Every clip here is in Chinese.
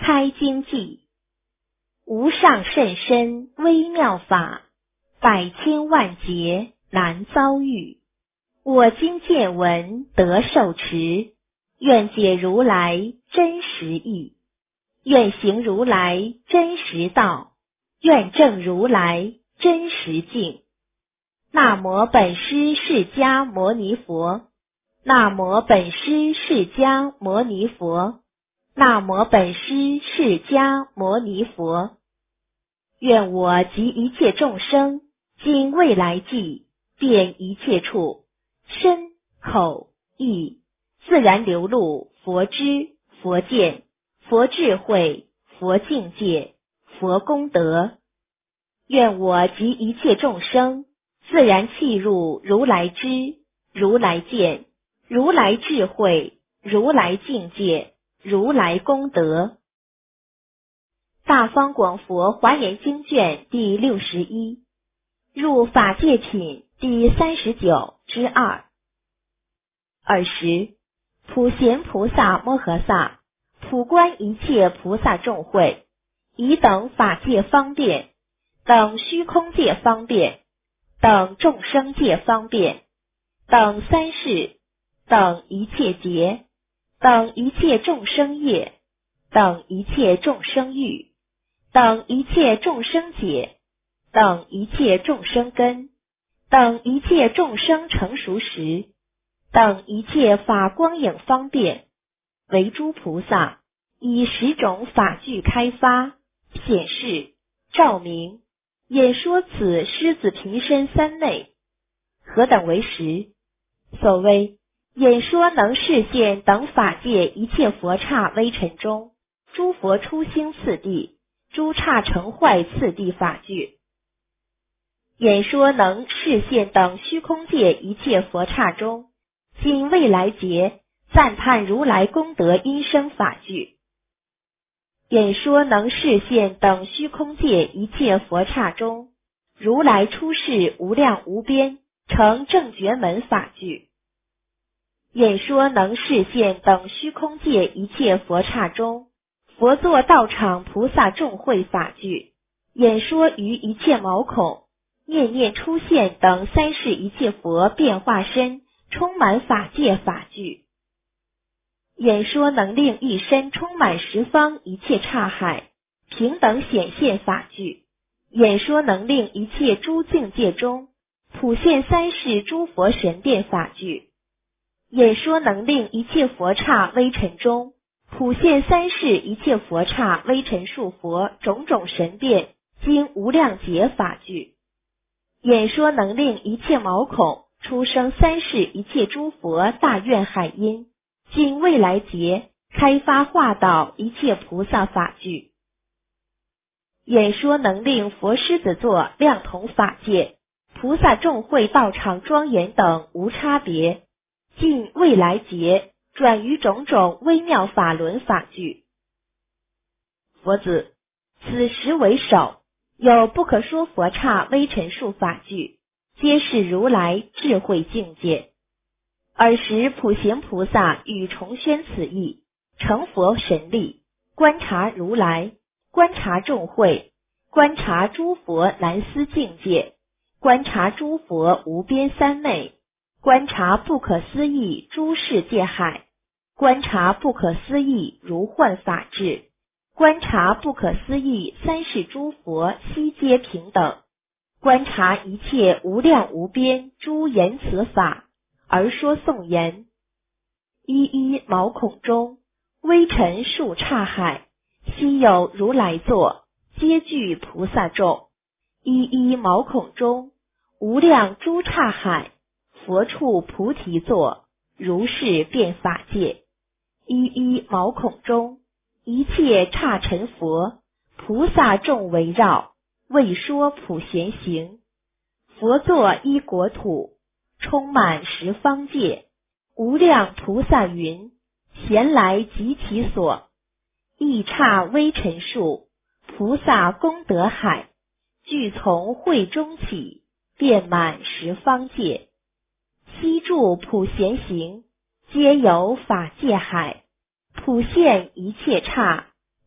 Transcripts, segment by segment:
开经记，无上甚深微妙法，百千万劫难遭遇。我今见闻得受持，愿解如来真实义，愿行如来真实道，愿证如来真实境。那摩本师释迦牟尼佛，那摩本师释迦牟尼佛，那摩本师释迦牟尼佛。愿我及一切众生，今未来际，遍一切处，身口意，自然流露佛知、佛见、佛智慧、佛境界、佛功德。愿我及一切众生，自然契入如来知、如来见、如来智慧、如来境界、如来功德。大方广佛华严经卷第61，入法界品第39之2。尔时，普贤菩萨摩诃萨普观一切菩萨众会，以等法界方便，等虚空界方便，等众生界方便，等三世，等一切劫，等一切众生业，等一切众生欲，等一切众生解，等一切众生根，等一切众生成熟时，等一切法光影方便，为诸菩萨以10种法具开发，显示、照明、演说此狮子平身三昧。何等为10？所谓演说能示现等法界一切佛刹微尘中，诸佛出兴次第，诸刹成坏次第法具。演说能示现等虚空界一切佛刹中，今未来劫赞叹如来功德因生法具。演说能示现等虚空界一切佛刹中，如来出世无量无边，成正觉门法具。演说能示现等虚空界一切佛刹中，佛作道场菩萨众会法具。演说于一切毛孔，念念出现等三世一切佛变化身，充满法界法具。演说能令一身充满十方一切刹海，平等显现法具。演说能令一切诸境界中，普现三世诸佛神变法具。演说能令一切佛刹微尘中，普现三世一切佛刹微尘数佛种种神变经无量劫法具。演说能令一切毛孔出生三世一切诸佛大愿海音，经未来劫开发化导一切菩萨法具。演说能令佛狮子座量同法界，菩萨众会道场庄严等无差别，尽未来劫转于种种微妙法轮法具。佛子，此时为首，有不可说佛刹微尘数法具，皆是如来智慧境界。尔时普贤菩萨欲重宣此义，成佛神力，观察如来，观察众会，观察诸佛难思境界，观察诸佛无边三昧，观察不可思议诸世界海，观察不可思议如幻法智，观察不可思议三世诸佛悉皆平等，观察一切无量无边诸言辞法，而说颂言。一一毛孔中，微尘数刹海，悉有如来座，皆具菩萨众。一一毛孔中，无量诸刹海，佛处菩提座，如是遍法界。一一毛孔中，一切刹尘佛，菩萨众围绕，为说普贤行。佛座一国土，充满十方界，无量菩萨云，闲来及其所。一刹微尘数，菩萨功德海，俱从会中起，遍满十方界。悉住普贤行，皆有法界海，普现一切刹，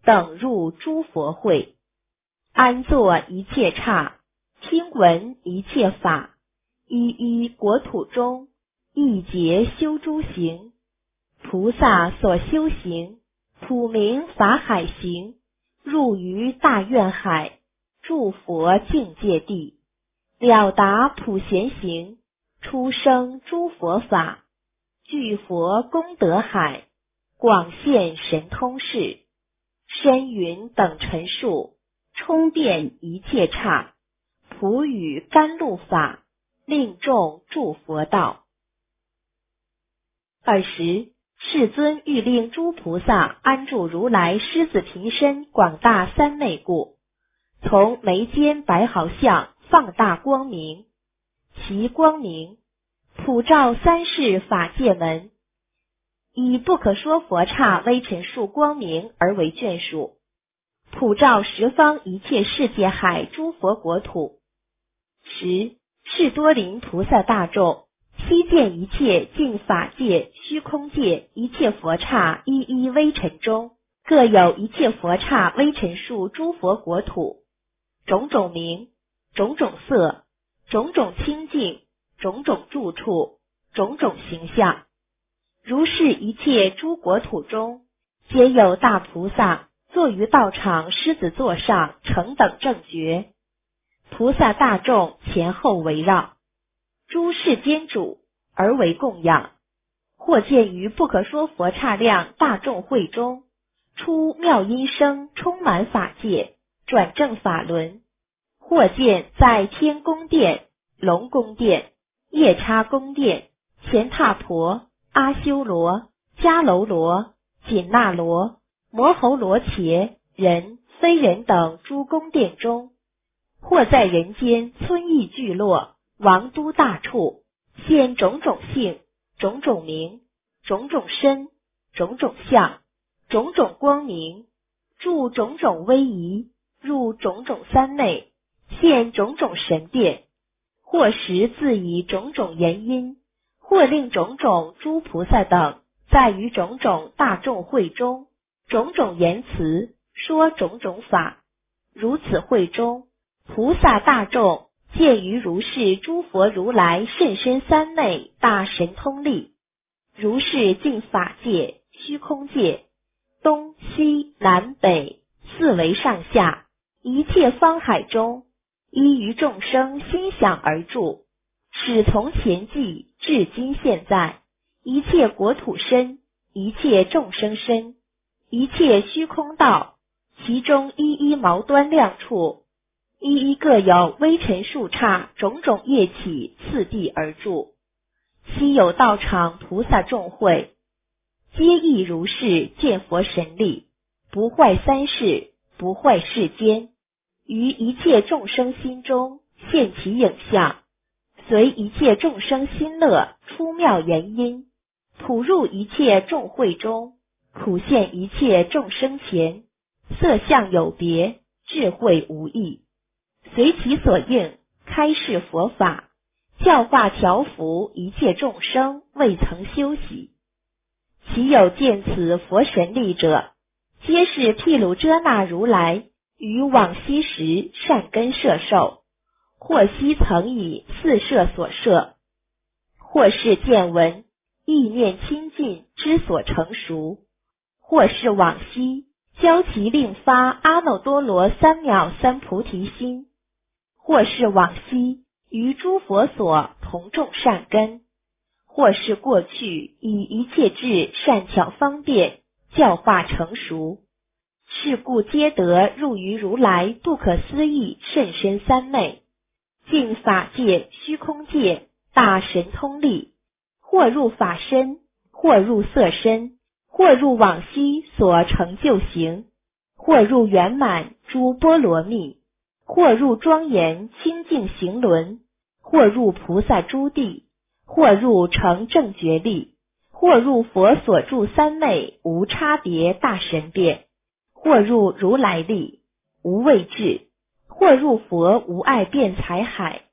等入诸佛会，安坐一切刹，听闻一切法，一一国土中，一劫修诸行。菩萨所修行，普明法海行，入于大愿海，住佛境界地，了达普贤行，出生诸佛法，具佛功德海，广现神通事，深云等尘数，充遍一切刹，普语甘露法，令众住佛道。20世尊欲令诸菩萨安住如来狮子频身广大三昧故，从眉间白毫相放大光明，其光明普照三世法界门，以不可说佛刹微尘数光明而为眷属，普照十方一切世界海诸佛国土。10是多林菩萨大众悉见一切净法界虚空界一切佛刹一一微尘中，各有一切佛刹微尘数诸佛国土，种种名，种种色，种种清净，种种住处，种种形象。如是一切诸国土中，皆有大菩萨坐于道场狮子座上成等正觉，菩萨大众前后围绕，诸世间主而为供养，或见于不可说佛刹量大众会中，出妙音声充满法界，转正法轮，或见在天宫殿、龙宫殿、夜叉宫殿、乾闼婆、阿修罗、迦楼罗、紧那罗、摩吼罗伽、人、非人等诸宫殿中，或在人间村邑聚落、王都大处，现种种性、种种名、种种身、种种相、种种光明，住种种威仪，入种种三昧，现种种神变，或时自以种种言音，或令种种诸菩萨等在于种种大众会中，种种言辞说种种法。如此会中，菩萨大众见于如是诸佛如来甚深三昧大神通力，如是净法界、虚空界、东西南北四维上下一切方海中，依于众生心想而住，始从前际至今现在，一切国土身，一切众生身，一切虚空道，其中一一毛端亮处，一一各有微尘数刹种种业起次第而住。悉有道场菩萨众会，皆亦如是见佛神力，不坏三世，不坏世间，于一切众生心中现其影像，随一切众生心乐出妙言音，普入一切众会中，普现一切众生前，色相有别，智慧无异，随其所应开示佛法，教化调伏一切众生未曾修习。其有见此佛神力者，皆是毗卢遮那如来于往昔时善根摄受，或悉曾以四摄所摄，或是见闻意念清净之所成熟，或是往昔教其令发阿耨多罗三藐三菩提心，或是往昔于诸佛所同种善根，或是过去以一切智善巧方便教化成熟，是故皆得入于如来不可思议甚深三昧净法界虚空界大神通力，或入法身，或入色身，或入往昔所成就行，或入圆满诸波罗蜜，或入庄严清净行轮，或入菩萨诸地，或入成正觉力，或入佛所住三昧无差别大神变，或入如来力无畏智，或入佛无碍辩才海。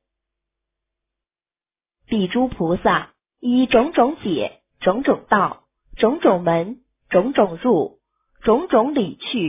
彼诸菩萨以种种解、种种道、种种门、种种入、种种理趣、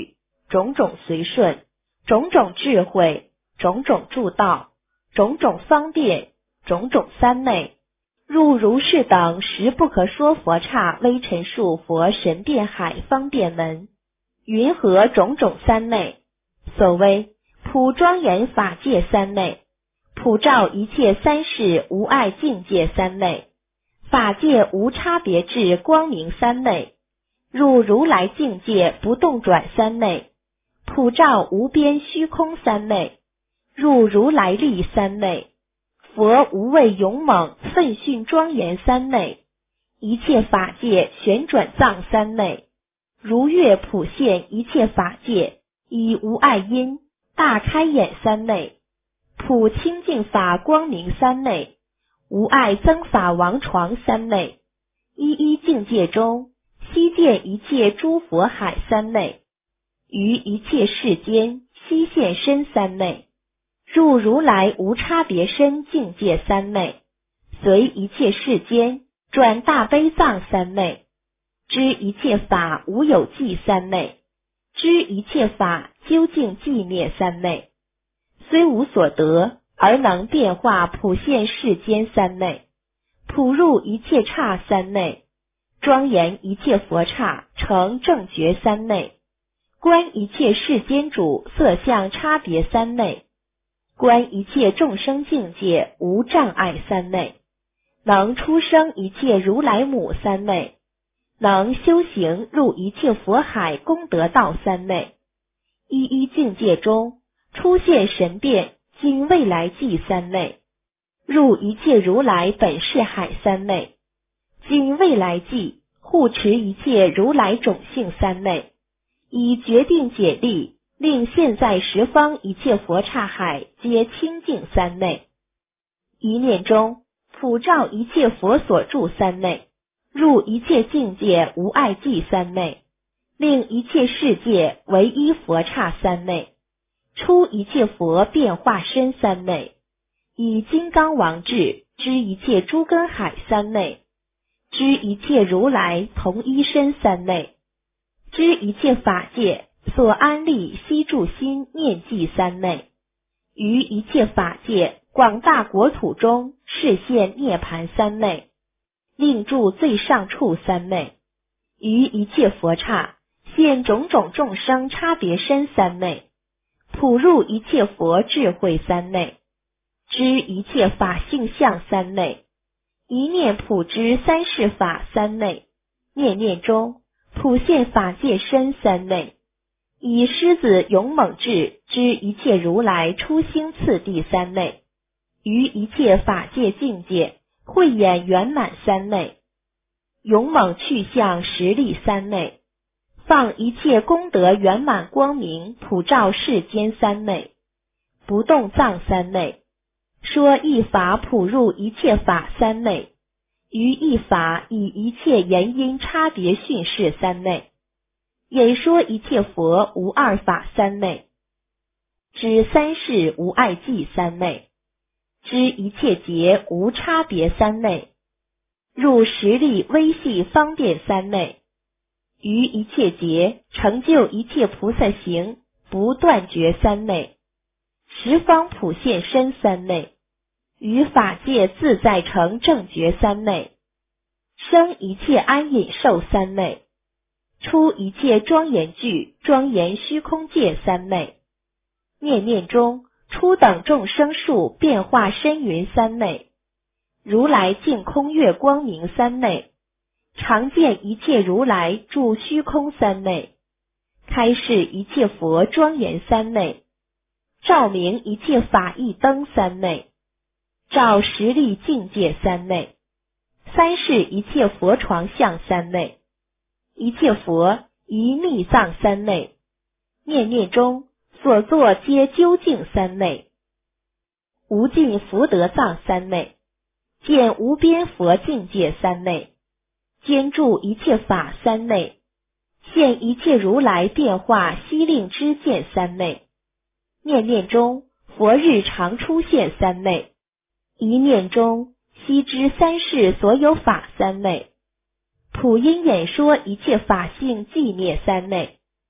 种种随顺，种种智慧，种种助道，种种方便，种种三昧，入如是等十不可说佛刹微尘数佛神变海方便门，云何种种三昧？所谓普庄严法界三昧，普照一切三世无碍境界三昧，法界无差别智光明三昧，入如来境界不动转三昧，普照无边虚空三昧，入如来力三昧，佛无畏勇猛奋训庄严三昧，一切法界旋转藏三昧，如月普现一切法界，以无碍因大开眼三昧，普清净法光明三昧，无碍增法王床三昧，一一境界中悉见一切诸佛海三昧，于一切世间悉现身三昧，入如来无差别身境界三昧，随一切世间转大悲藏三昧，知一切法无有际三昧，知一切法究竟寂灭三昧，虽无所得而能变化普现世间三昧，普入一切刹三昧，庄严一切佛刹成正觉三昧，观一切世间主色相差别三昧，观一切众生境界无障碍三昧，能出生一切如来母三昧，能修行入一切佛海功德道三昧，一一境界中出现神变今未来际三昧，入一切如来本世海三昧，今未来际护持一切如来种性三昧，以决定解力令现在十方一切佛刹海皆清净三昧，一念中普照一切佛所住三昧，入一切境界无碍际三昧，令一切世界唯一佛刹三昧，出一切佛变化身三昧，以金刚王智知一切诸根海三昧，知一切如来同一身三昧，知一切法界所安立悉住心念记三昧，于一切法界广大国土中示现涅盘三昧，令住最上处三昧，于一切佛刹现种种众生差别身三昧，普入一切佛智慧三昧，知一切法性相三昧，一念普知三世法三昧，念念中普现法界身三昧，以狮子勇猛智知一切如来出星次第三昧，于一切法界境界慧眼圆满三昧，勇猛去向实力三昧，放一切功德圆满光明普照世间三昧，不动藏三昧，说一法普入一切法三昧，于一法以一切言因差别训示三昧，演说一切佛无二法三昧，知三世无碍际三昧，知一切劫无差别三昧，入实力微细方便三昧，于一切劫成就一切菩萨行不断绝三昧，十方普现身三昧，于法界自在成正觉三昧，生一切安隐受三昧，出一切庄严具庄严虚空界三昧，念念中初等众生数变化身云三昧，如来净空月光明三昧，常见一切如来住虚空三昧，开示一切佛庄严三昧，照明一切法义灯三昧，照实力境界三昧，三世一切佛床相三昧，一切佛一密藏三昧，念念中所作皆究竟三昧，无尽福德藏三昧，见无边佛境界三昧，兼住一切法三昧，现一切如来变化悉令知见三昧，念念中佛日常出现三昧，一念中悉知三世所有法三昧，普因演说一切法性寂灭三昧，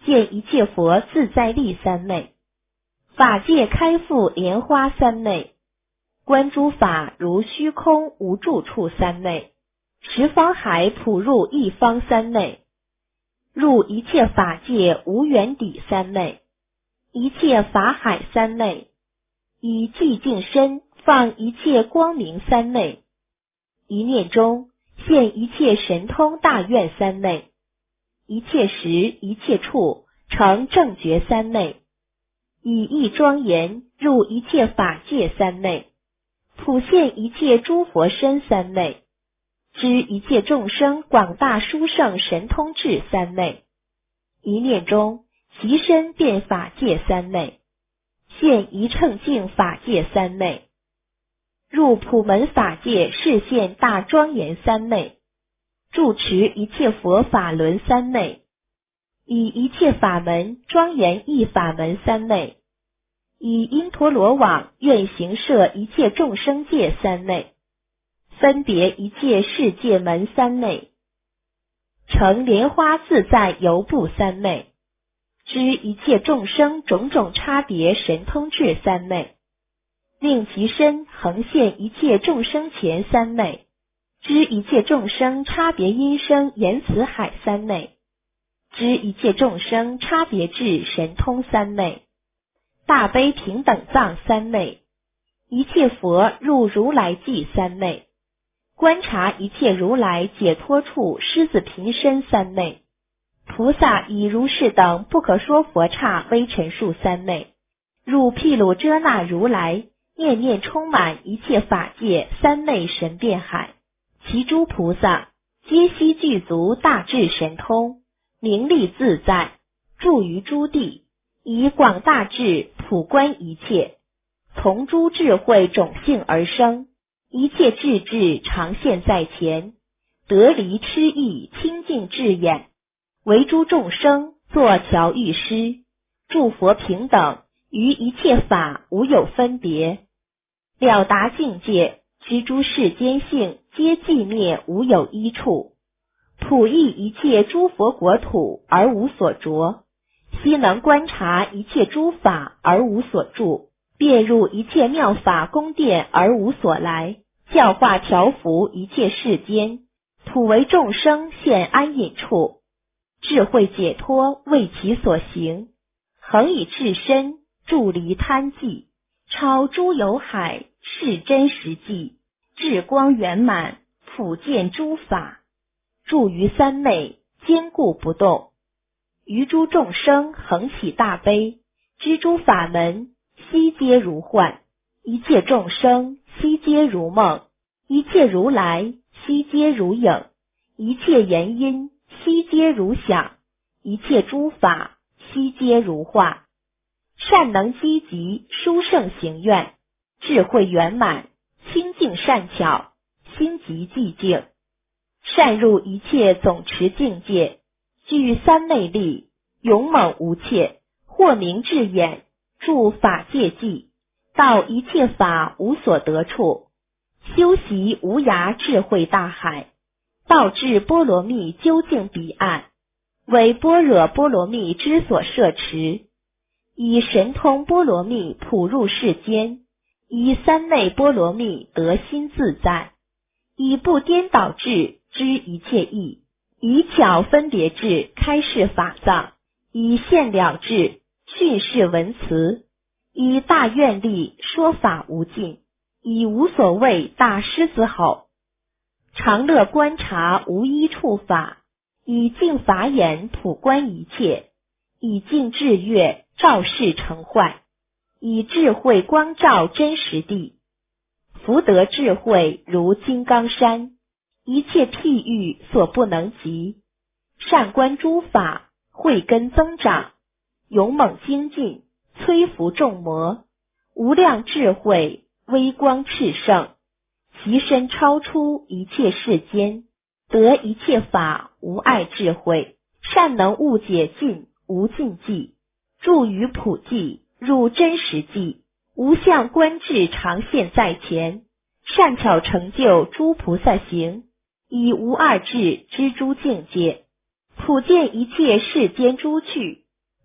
见一切佛自在力三昧，法界开复莲花三昧，观诸法如虚空无住处三昧，十方海普入一方三昧，入一切法界无缘底三昧，一切法海三昧，以寂静身放一切光明三昧，一念中现一切神通大愿三昧，一切时一切处成正觉三昧，以意庄严入一切法界三昧，普现一切诸佛身三昧，知一切众生广大殊胜神通智三昧，一念中其身遍法界三昧，现一乘净法界三昧，入普门法界示现大庄严三昧，住持一切佛法轮三昧，以一切法门庄严一法门三昧，以因陀罗网愿行摄一切众生界三昧，分别一切世界门三昧，成莲花自在游步三昧，知一切众生种种差别神通智三昧，令其身恒现一切众生前三昧，知一切众生差别音声言辞海三昧，知一切众生差别智神通三昧，大悲平等藏三昧，一切佛入如来际三昧，观察一切如来解脱处狮子平身三昧，菩萨以如是等不可说佛刹微尘数三昧，入毗卢遮那如来念念充满一切法界三昧神变海，其诸菩萨皆悉具足大智神通，名利自在，住于诸地，以广大智普观一切，从诸智慧种性而生，一切智智常现在前，得离痴意清净智眼，为诸众生作桥喻师，诸佛平等，于一切法无有分别，了达境界，知诸世间性皆寂灭无有一处，普益一切诸佛国土而无所着，悉能观察一切诸法而无所住，便入一切妙法宫殿而无所来，教化调伏一切世间，普为众生现安隐处，智慧解脱为其所行，恒以至身住离贪寂，超诸有海是真实际，智光圆满普见诸法，住于三昧坚固不动，于诸众生恒起大悲，知诸法门悉皆如幻，一切众生悉皆如梦，一切如来悉皆如影，一切言音悉皆如响，一切诸法悉皆如化，善能积极殊胜行愿，智慧圆满清净善巧，心极寂静，善入一切总持境界，具三昧力，勇猛无怯，或明智眼，住法界际，到一切法无所得处，修习无涯智慧大海，道至波罗蜜究竟彼岸，为般若波罗蜜之所摄持，以神通波罗蜜普入世间，以三昧波罗蜜得心自在，以不颠倒智知一切义，以巧分别智开示法藏，以现了智训示文辞，以大愿力说法无尽，以无所谓大狮子吼，常乐观察无一处法，以净法眼普观一切，以净智月照世成坏，以智慧光照真实地，福德智慧如金刚山，一切譬喻所不能及，善观诸法慧根增长，勇猛精进摧伏众魔，无量智慧微光炽盛，其身超出一切世间，得一切法无碍智慧，善能悟解尽无尽际，住于普际入真实际，无相观智常现在前，善巧成就诸菩萨行，以无二智知诸境界，普见一切世间诸趣，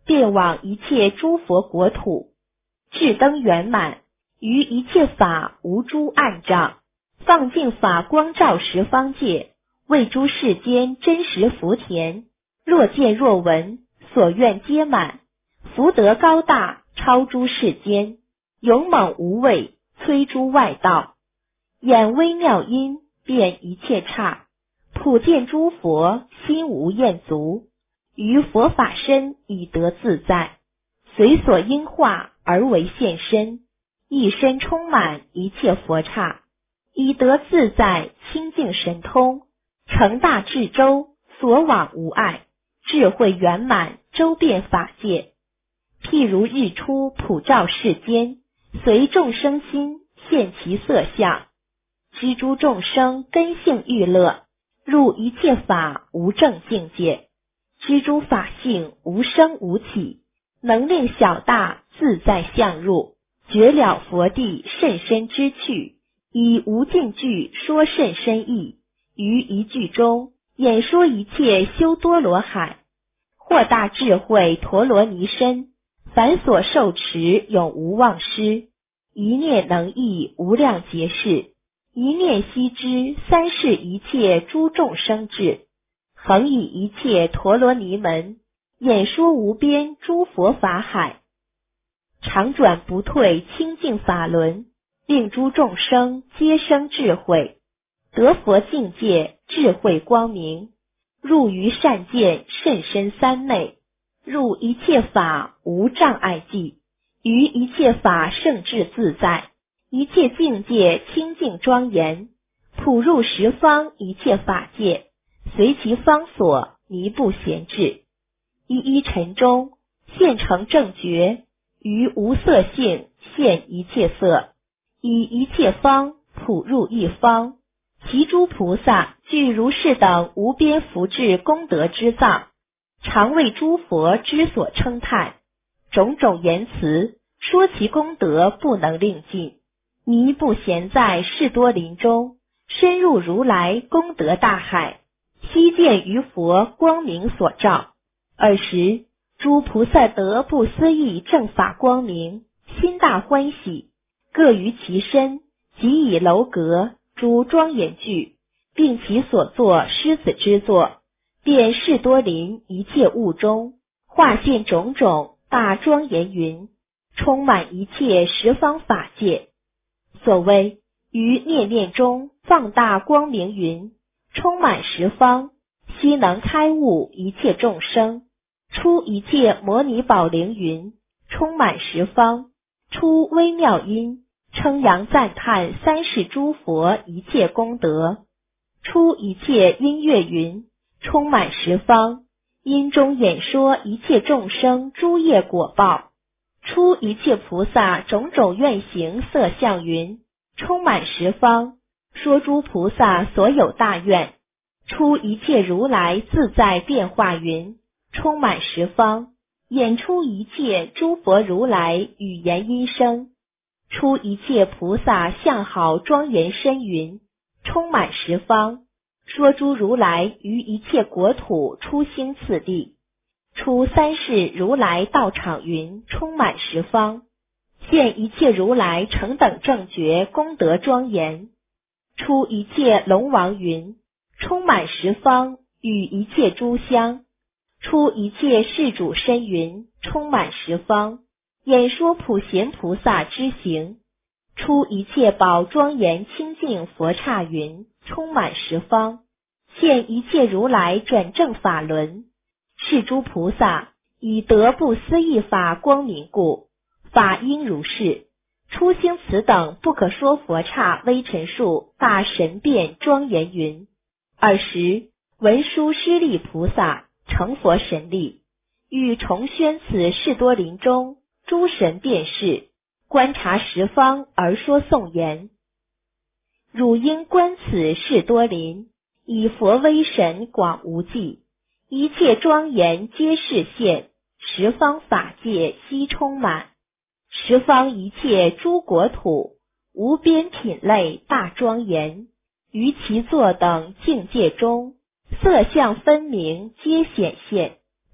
遍往一切诸佛国土，智灯圆满，于一切法无诸暗障，放净法光照十方界，为诸世间真实福田，若见若闻，所愿皆满，福德高大，超诸世间，勇猛无畏，摧诸外道，眼微妙音，遍一切刹，普见诸佛，心无厌足，于佛法身以得自在，随所应化而为现身，一身充满一切佛刹，以得自在清净神通，成大智周，所往无碍，智慧圆满，周遍法界。譬如日出普照世间，随众生心现其色相，知诸众生根性欲乐，入一切法无正境界，知诸法性无生无起，能令小大自在相入，觉了佛地甚深之趣，以无尽句说甚深义，于一句中演说一切修多罗海，或大智慧陀罗尼身，凡所受持永无忘失，一念能益无量劫世，一念悉知三世一切诸众生智，恒以一切陀罗尼门，演说无边诸佛法海，常转不退清净法轮，令诸众生皆生智慧，得佛境界智慧光明，入于善见甚深三昧，入一切法无障碍际，于一切法圣智自在，一切境界清净庄严，普入十方一切法界，随其方所弥不闲置，一一尘中现成正觉，于无色性现一切色，以一切方普入一方，其诸菩萨具如是等无边福智功德之藏，常为诸佛之所称叹，种种言辞说其功德不能令尽，弥不闲在士多林中，深入如来功德大海，悉见于佛光明所照。尔时诸菩萨得不思议正法光明，心大欢喜，各于其身即以楼阁诸庄严具，并其所作狮子之作，遍士多林一切物中，化现种种大庄严云，充满一切十方法界。所谓于念念中放大光明云，充满十方，悉能开悟一切众生，出一切摩尼宝铃云，充满十方，出微妙音，称扬赞叹三世诸佛一切功德，出一切音乐云，充满十方，因中演说一切众生诸业果报，出一切菩萨种种愿行色相云，充满十方，说诸菩萨所有大愿，出一切如来自在变化云，充满十方，演出一切诸佛如来语言音声，出一切菩萨相好庄严身云，充满十方，说诸如来于一切国土出兴次第，出三世如来道场云，充满十方，现一切如来成等正觉功德庄严，出一切龙王云，充满十方，与一切诸香，出一切世主身云，充满十方，演说普贤菩萨之行，出一切宝庄严清净佛刹云，充满十方，现一切如来转正法轮，是诸菩萨以得不思议法光明故，法应如是，出兴此等不可说佛刹微尘数大神变庄严云。尔时文殊师利菩萨成佛神力，欲重宣此士多林中诸神变事，观察十方而说颂言：汝应观此士多林，以佛威神广无际，一切庄严皆示现，十方法界悉充满，十方一切诸国土，无边品类大庄严，于其座等境界中，色相分明皆显现，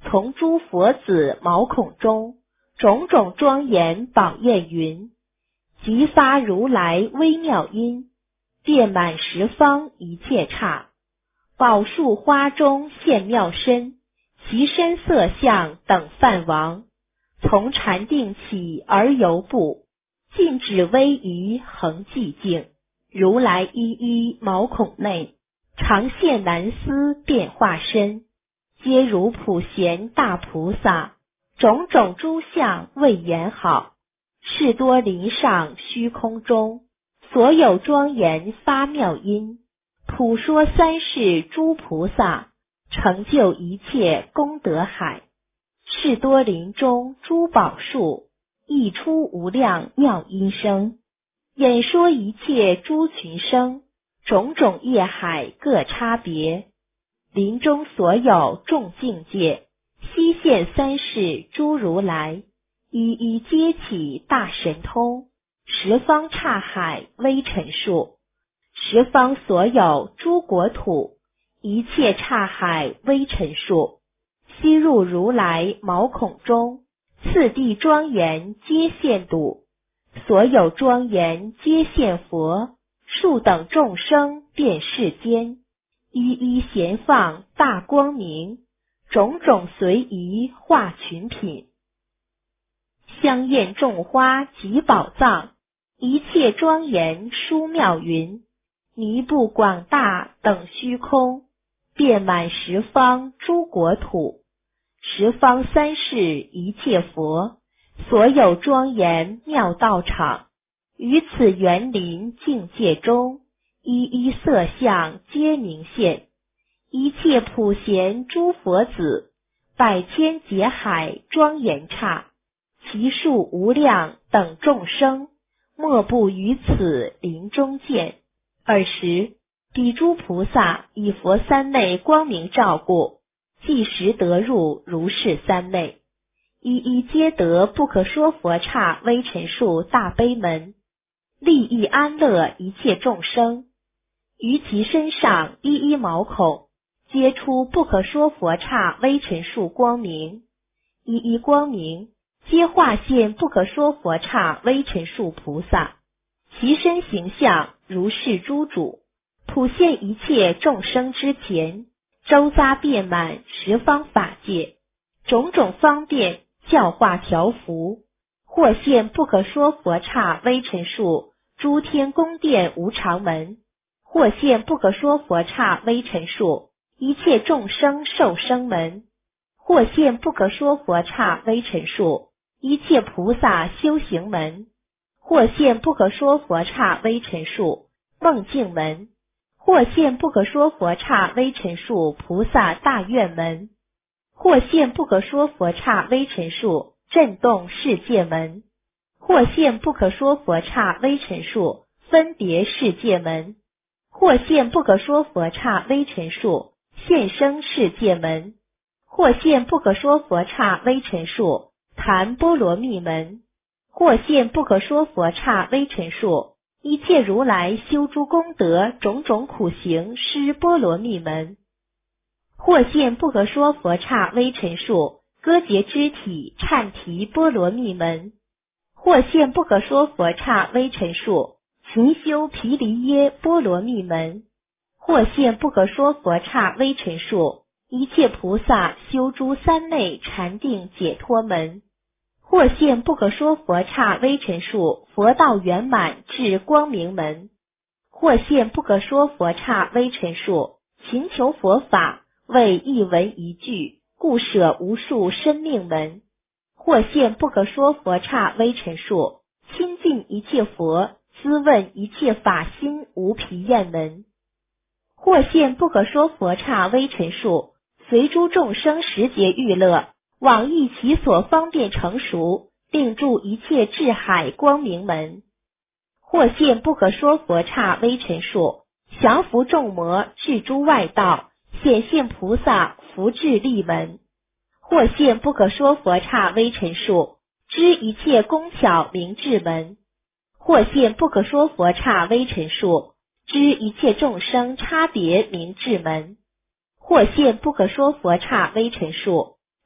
从诸佛子毛孔中，种种庄严宝焰云，即发如来微妙音，遍满十方一切刹。宝树花中现妙身，其身色相等梵王，从禅定起而游步，尽止威仪恒寂静。如来一一毛孔内，常现难思变化身，皆如普贤大菩萨，种种诸相未言好。士多林上虚空中，所有庄严发妙音，普说三世诸菩萨，成就一切功德海。士多林中诸宝树，溢出无量妙音声，演说一切诸群生，种种业海各差别。林中所有众境界，悉现三世诸如来，一一皆起大神通，十方刹海微尘数。十方所有诸国土，一切刹海微尘数，悉入如来毛孔中，次第庄严皆现睹，所有庄严皆现佛，数等众生遍世间，一一闲放大光明，种种随宜化群品。香艳众花及宝藏，一切庄严殊妙云，弥布广大等虚空，遍满十方诸国土。十方三世一切佛，所有庄严妙道场，于此园林境界中，一一色相皆明现。一切普贤诸佛子，百千劫海庄严刹，其数无量等众生，莫不于此林中见。尔时，彼诸菩萨以佛三昧光明照顾，即时得入如是三昧，一一皆得不可说佛刹微尘数大悲门，利益安乐一切众生。于其身上一一毛孔，皆出不可说佛刹微尘数光明，一一光明，皆化现不可说佛刹微尘数菩萨。其身形象如是诸主，普现一切众生之前，周匝遍满十方法界，种种方便教化调伏，或现不可说佛刹微尘数诸天宫殿无常门，或现不可说佛刹微尘数一切众生受生门，或现不可说佛刹微尘数一切菩萨修行门，或现不可说佛刹微尘数梦境门，或现不可说佛刹微尘数菩萨大愿门，或现不可说佛刹微尘数震动世界门，或现不可说佛刹微尘数分别世界门，或现不可说佛刹微尘数现生世界门，或现不可说佛刹微尘数檀波罗蜜门，或现不可说佛刹微尘数一切如来修诸功德种种苦行施波罗蜜门，或现不可说佛刹微尘数割截肢体忏提波罗蜜门，或现不可说佛刹微尘数勤修毗梨耶波罗蜜门，或现不可说佛刹微尘数一切菩萨修诸三昧禅定解脱门，或现不可说佛刹微尘数佛道圆满至光明门，或现不可说佛刹微尘数勤求佛法为一文一句故舍无数生命门，或现不可说佛刹微尘数亲近一切佛咨问一切法心无疲厌门，或现不可说佛刹微尘数随诸众生时节欲乐往诣其所方便成熟，并住一切智海光明门，或现不可说佛刹微尘数降伏众魔至诸外道显现菩萨福智力门，或现不可说佛刹微尘数知一切工巧明智门，或现不可说佛刹微尘数知一切众生差别明智门，或现不可说佛刹微尘数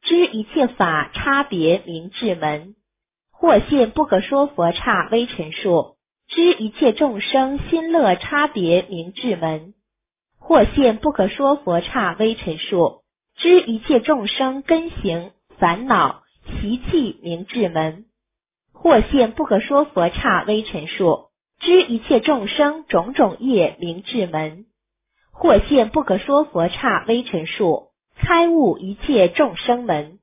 知一切法差别名智门。或现不可说佛刹微尘数，知一切众生心乐差别名智门。或现不可说佛刹微尘数，知一切众生根行烦恼习气名智门。或现不可说佛刹微尘数，知一切众生种种业名智门。或现不可说佛刹微尘数，开悟一切众生门。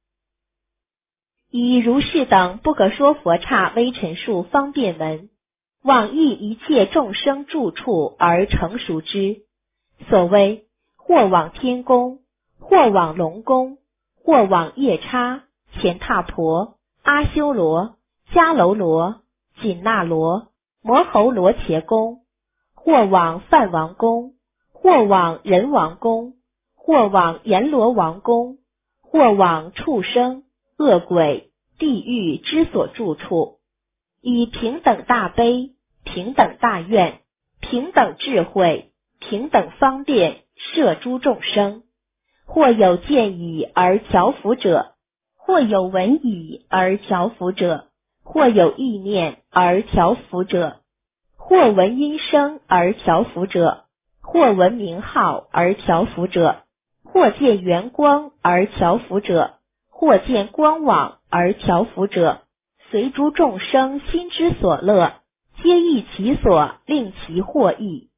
以如是等不可说佛刹微尘数方便门，往诣一切众生住处而成熟之。所谓或往天宫，或往龙宫，或往夜叉、乾闼婆、阿修罗、迦楼罗、紧那罗、摩喉罗伽宫，或往梵王宫，或往人王宫，或往阎罗王宫，或往畜生、恶鬼、地狱之所住处，以平等大悲、平等大愿、平等智慧、平等方便摄诸众生，或有见已而调伏者，或有闻已而调伏者，或有意念而调伏者，或闻音声而调伏者，或闻名号而调伏者，或见圆光而调伏者，或见光网而调伏者，随诸众生心之所乐，皆依其所，令其获益。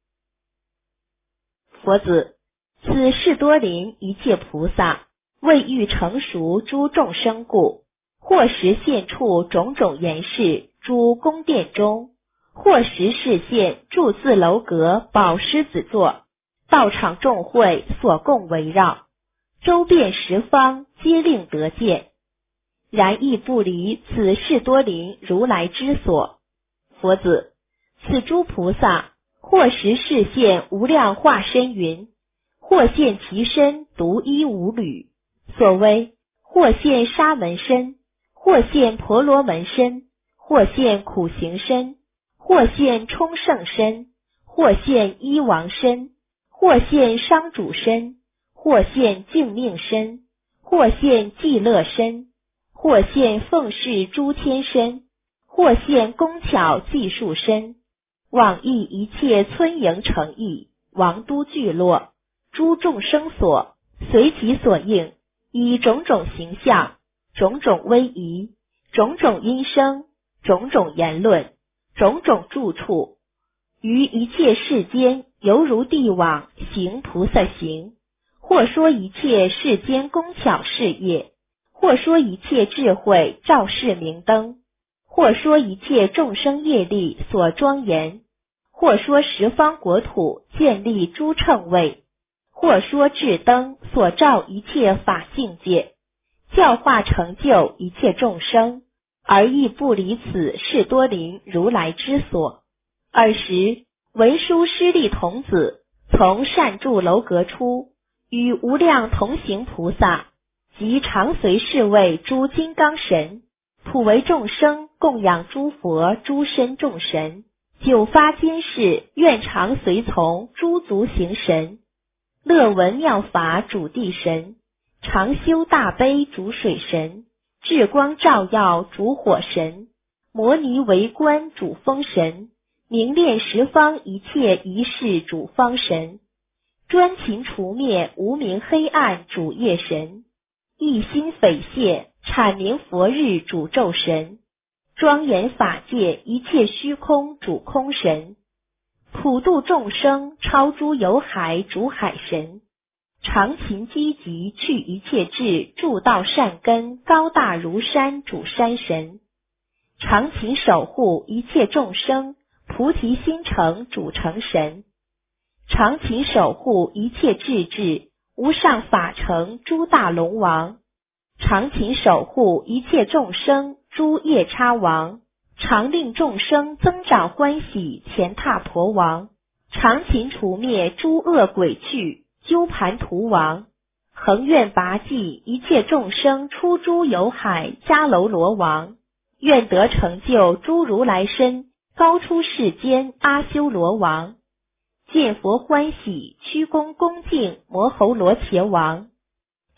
佛子，此士多林一切菩萨，为欲成熟诸众生故，或实现处种种严饰诸宫殿中，或实示现住自楼阁宝狮子座，道场众会所共围绕，周遍十方皆令得见。然亦不离此士多林如来之所。佛子，此诸菩萨或实示现无量化身云，或现其身独一无侣。所谓或现沙门身，或现婆罗门身，或现苦行身，或现冲胜身，或现医王身，或现商主身，或现净命身，或现寂乐身，或现奉事诸天身，或现工巧技术身，往诣一切村营城邑、王都聚落、诸众生所，随其所应，以种种形象、种种威仪、种种音声、种种言论、种种住处，于一切世间犹如帝王行菩萨行，或说一切世间工巧事业，或说一切智慧照世明灯，或说一切众生业力所庄严，或说十方国土建立诸乘位，或说智灯所照一切法境界，教化成就一切众生，而亦不离此士多林如来之所。尔时文殊师利童子从善住楼阁出，与无量同行菩萨及常随侍卫诸金刚神，普为众生供养诸佛诸身众神，久发坚誓，愿常随从诸族行神，乐闻妙法主地神，常修大悲主水神，智光照耀主火神，摩尼为观主风神，明练十方一切一事主方神，专勤除灭无明黑暗主夜神，一心匪懈阐明佛日主昼神，庄严法界一切虚空主空神，普度众生超诸有海主海神，常勤积极去一切智助道善根高大如山主山神，常勤守护一切众生菩提心城主城神，常勤守护一切智智无上法城诸大龙王，常勤守护一切众生诸夜叉王，常令众生增长欢喜乾闼婆王，常勤除灭诸恶鬼趣鸠盘荼王，恒愿拔济一切众生出诸有海迦楼罗王，愿得成就诸如来身高出世间阿修罗王，见佛欢喜屈躬恭敬摩喉罗伽王，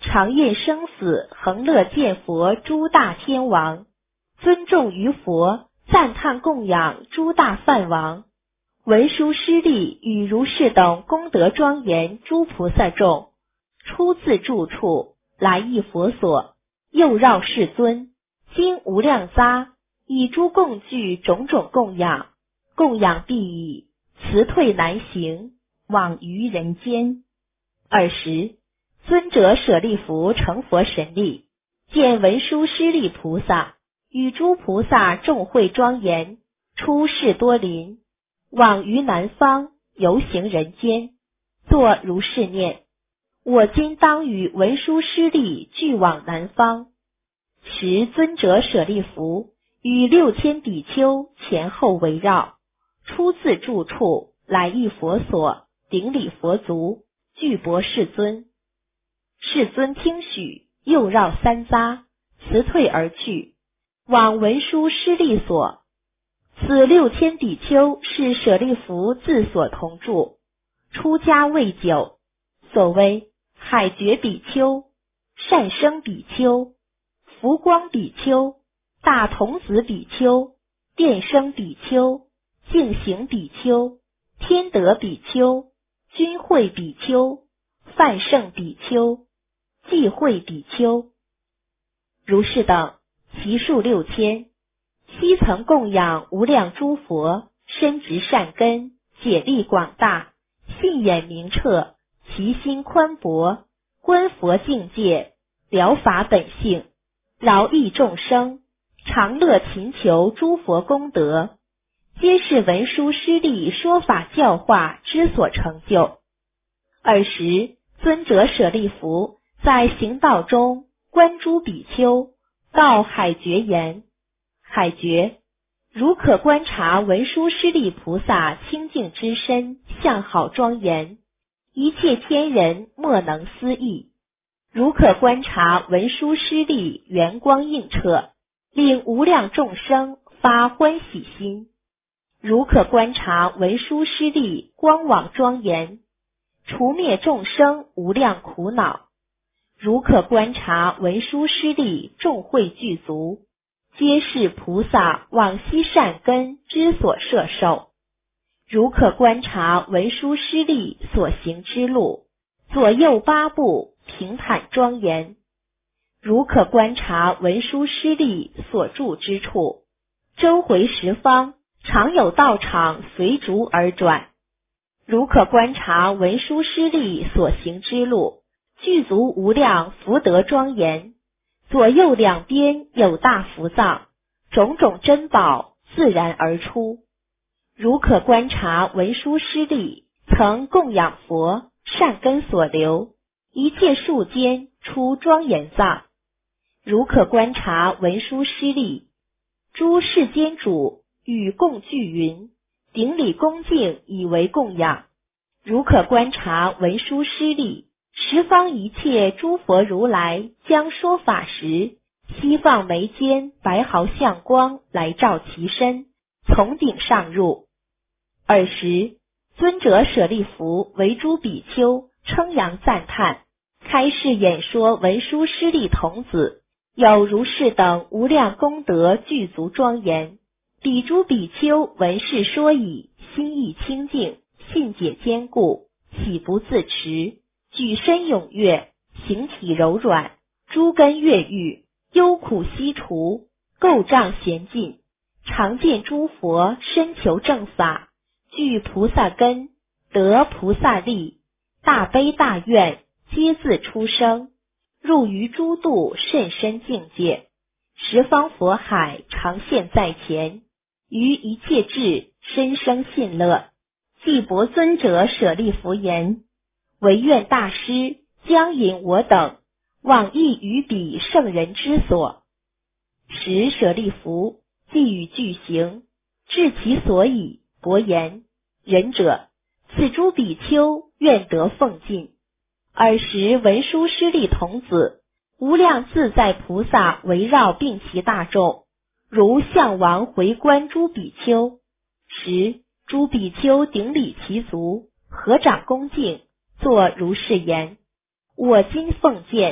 常厌生死，恒乐见佛诸大天王，尊重于佛，赞叹供养诸大梵王，文殊师利与如是等功德庄严诸菩萨众，出自住处，来诣佛所，又绕世尊，经无量匝，以诸供具种种供养，供养毕已，辞退难行，往于人间。20尊者舍利弗成佛神力，见文殊师利菩萨与诸菩萨众会庄严，出世多林，往于南方，游行人间，作如是念：我今当与文殊师利俱往南方。时尊者舍利弗与6000比丘前后围绕，出自住处，来诣佛所，顶礼佛足，具钵世尊。世尊听许，又绕三匝，辞退而去，往文殊师利所。此6000比丘是舍利弗自所同住，出家未久，所谓海觉比丘、善生比丘、福光比丘、大童子比丘、电生比丘、净行比丘、天德比丘、君慧比丘、梵圣比丘、济慧比丘，如是等，其数6000。悉曾供养无量诸佛，深植善根，解力广大，信眼明彻，其心宽博，观佛境界，了法本性，饶益众生，常乐勤求诸佛功德，皆是文殊师利说法教化之所成就。20尊者舍利弗在行道中观诸比丘，告海觉言：海觉，如可观察文殊师利菩萨清净之身，相好庄严，一切天人莫能思议。如可观察文殊师利圆光映彻，令无量众生发欢喜心。如可观察文殊师利光网庄严，除灭众生无量苦恼。如可观察文殊师利众会具足，皆是菩萨往昔善根之所摄受。如可观察文殊师利所行之路，左右八部平坦庄严。如可观察文殊师利所住之处，周回十方，常有道场随逐而转。如可观察文殊师利所行之路，具足无量福德庄严，左右两边有大福藏，种种珍宝自然而出。如可观察文殊师利曾供养佛，善根所留，一切树间出庄严藏。如可观察文殊师利，诸世间主与共聚云，顶礼恭敬以为供养。如可观察文殊师利，十方一切诸佛如来将说法时，悉放眉间白毫相光来照其身，从顶上入。20尊者舍利弗为诸比丘称扬赞叹，开示演说文殊师利童子有如是等无量功德具足庄严。彼诸比丘闻是说已，心意清净，信解坚固，喜不自持，举身踊跃，形体柔软，诸根越狱，忧苦悉除，垢障咸尽，常见诸佛深求正法，具菩萨根，得菩萨力，大悲大愿，皆自出生，入于诸度甚深境界，十方佛海常现在前，于一切智深生信乐。继伯尊者舍利弗言：唯愿大师将引我等往诣于彼圣人之所。时舍利弗即与具行，至其所以，伯言：仁者，此诸比丘愿得奉进。尔时文殊师利童子无量自在菩萨围绕并其大众，如象王回观诸比丘。时诸比丘顶礼其足，合掌恭敬，作如是言：我今奉见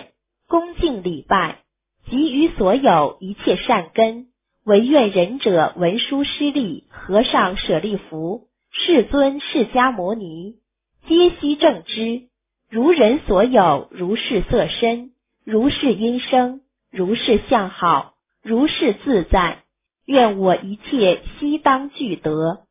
恭敬礼拜，给予所有一切善根，唯愿仁者文殊师利、和尚舍利弗、世尊释迦牟尼，皆悉正知，如人所有，如是色身，如是音声，如是相好，如是自在，愿我一切悉当具得。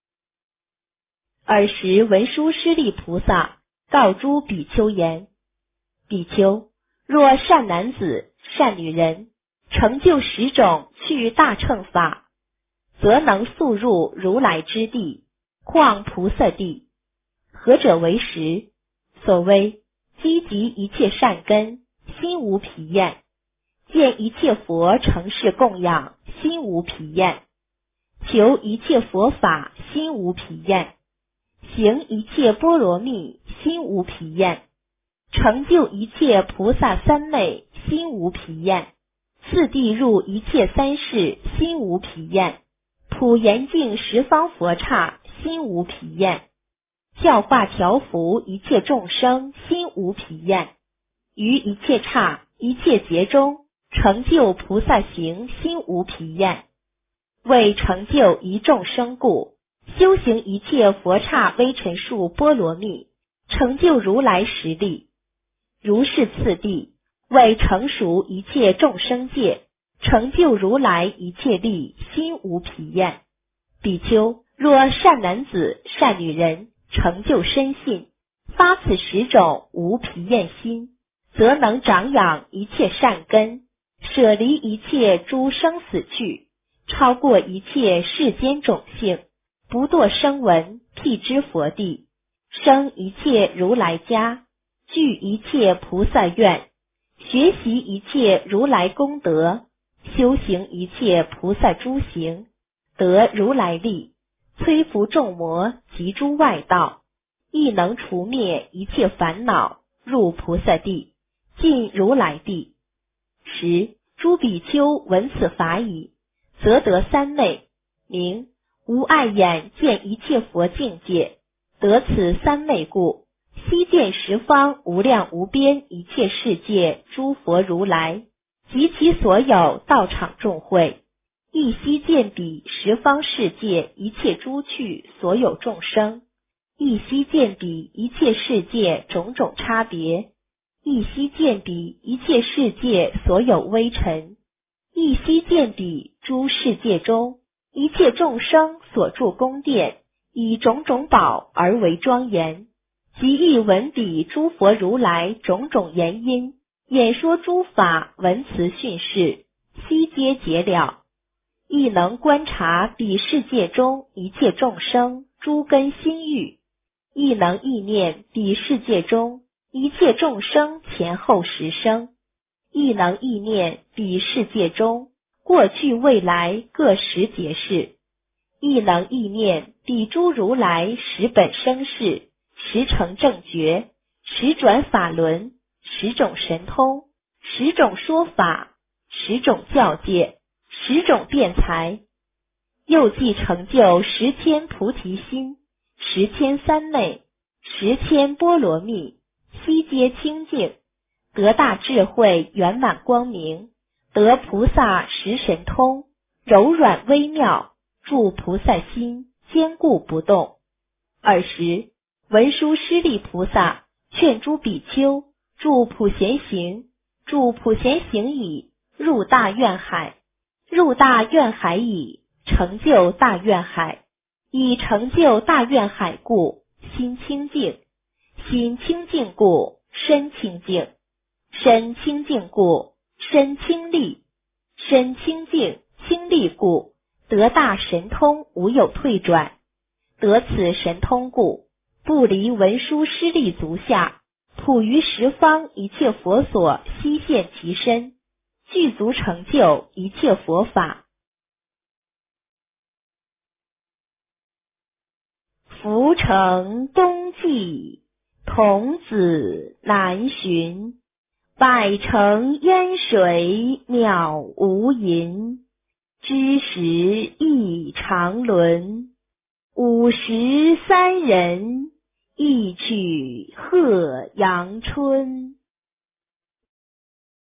尔时文殊师利菩萨告诸比丘言：比丘，若善男子、善女人成就10种趣大乘法，则能速入如来之地，况菩萨地？何者为实？所谓积集一切善根，心无疲厌；见一切佛成事供养，心无疲厌；求一切佛法，心无疲厌；行一切波罗蜜，心无疲厌；成就一切菩萨三昧，心无疲厌；次第入一切三世，心无疲厌；普严净十方佛刹，心无疲厌；教化调伏一切众生，心无疲厌；于一切刹、一切劫中成就菩萨行，心无疲厌；为成就一众生故，修行一切佛刹微尘数波罗蜜，成就如来实力。如是次第，为成熟一切众生界，成就如来一切力，心无疲厌。比丘，若善男子、善女人成就深信，发此10种无疲厌心，则能长养一切善根，舍离一切诸生死趣，超过一切世间种性，不堕声闻辟支佛地，生一切如来家，具一切菩萨愿，学习一切如来功德，修行一切菩萨诸行，得如来力，摧伏众魔及诸外道，亦能除灭一切烦恼，入菩萨地，进如来地。10诸比丘闻此法已，则得三昧，名无碍眼见一切佛境界，得此三昧故，悉见十方无量无边一切世界诸佛如来及其所有道场众会，亦悉见彼十方世界一切诸趣所有众生，亦悉见彼一切世界种种差别，亦悉见彼一切世界所有微尘，亦悉见彼诸世界中一切众生所住宫殿，以种种宝而为庄严，即亦闻彼诸佛如来种种言音，演说诸法，文辞训示，悉皆解了。亦能观察彼世界中一切众生诸根心欲，亦能意念彼世界中一切众生前后十生，亦能意念彼世界中过去未来各十劫事，亦能意念彼诸如来十本生事，十成正觉，十转法轮，十种神通，十种说法，十种教戒，十种辩才，又既成就10千菩提心，10千三昧，10千波罗蜜，悉皆清净，得大智慧圆满光明，得菩萨十神通，柔软微妙，住菩萨心，坚固不动。尔时文殊师利菩萨劝诸比丘住普贤行，住普贤行已，入大愿海，入大愿海已，成就大愿海，以成就大愿海故，心清净，心清净故，身清净，身清净故，身清利，身清净清利故，得大神通无有退转，得此神通故，不离文殊师利足下，普于十方一切佛所悉现其身，具足成就一切佛法。浮城东际，童子南巡，百城烟水渺无垠，知时亦常伦，53人，一曲贺阳春。